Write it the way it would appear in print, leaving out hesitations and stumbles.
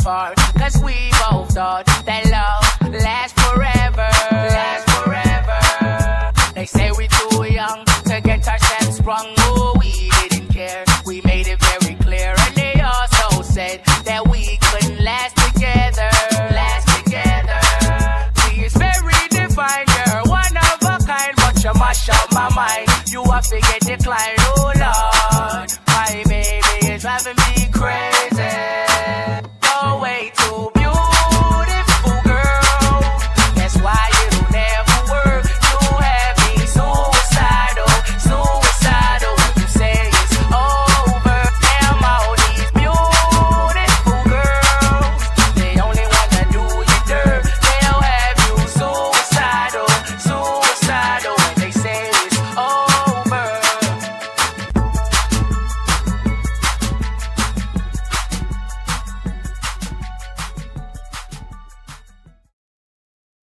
apart. Cause we both thought that love lasts forever. Lasts forever. They say we too young to get ourselves sprung. Oh, we didn't care. We made it very clear. And they also said that we couldn't last together. Last together. We is very divine. You're one of a kind, but you mash up my mind. You a figure decline.